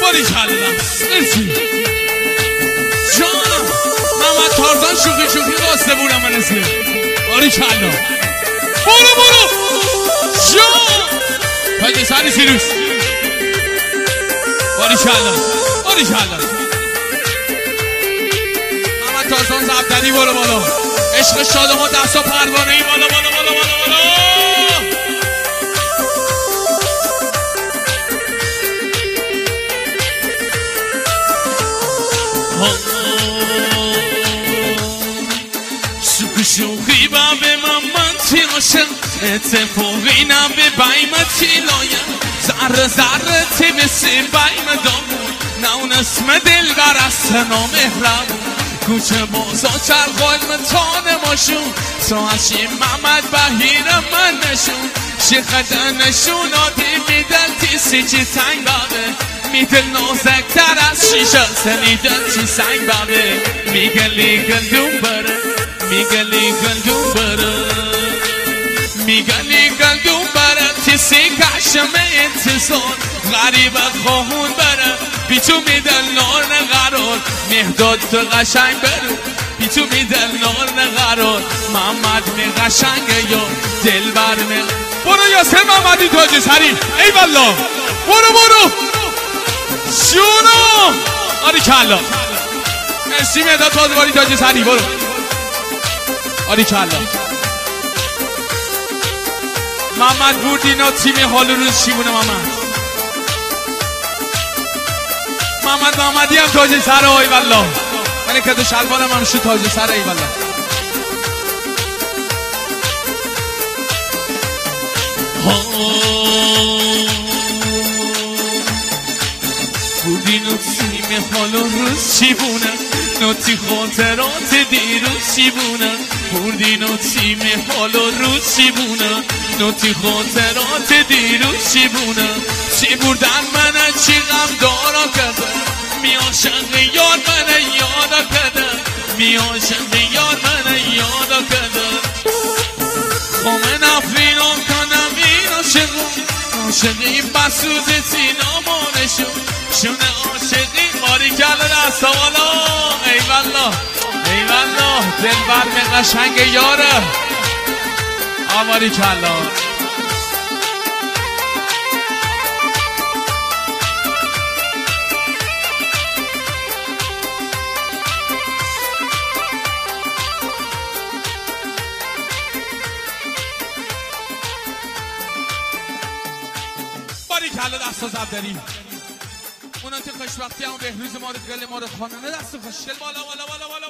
باریکلا مرسی جانم محمد تارزان شوخی قاسته بودم من اسم باریکلا برو جان تاج سری سیروس باریکلا محمد تارزان زبدری برو بالا عشق شادما دستا پروانه ای بالا شوخی با به من چی عاشق اتفاقی نبه بای ما چی لایم ذره تی بسی بای ما دامون نون اسم دل برست نامهرم کوچه بازا چرخال من تانه ماشون سواشی محمد بهیر من نشون شیخه نشوناتی میدن تیسی چی تنگ بابه میدل نازکتر از شیشه سنیدن چی سنگ بابه میگلی گندون بره میگلی گلدون بره تیسی کشمه انتظار غریب خواهون بره بیتو میدل نار نقرار مهداد تو قشنگ بره بیتو میدل نار نقرار محمد می قشنگ یا دل بر می برو یاسر محمدی تاج سری ای والله برو شونو باریکلا مرسی مهداد تازواری تاج سری برو باریکلا محمد بوردینا تیم حال روز چی بونه محمدی هم تاج سر ای والله من کدو شلوارم هم شو تاج سر ای والله بوردینا تیم حال روز چی بونه نوتی خاطرات دیروز چی بونه بوردینا تیم حال روز چی بونه نوتی خاطرات دیروز چی بونه چی بردن منه چی غم دارا کده میاشق یاد منه یادا کده میاشق یاد منه یادا کده خامه نفرینا کنم این عاشقی بسوز سینامانشون شونه عاشقی باریکلا دستا بالا ای والله دل بر قشنگ یاره باریکلا باریکلا دستا زبدری اونا تو خوشبختی همون بهروز ما رو گل ما رو خانانه دست خوشگل بالا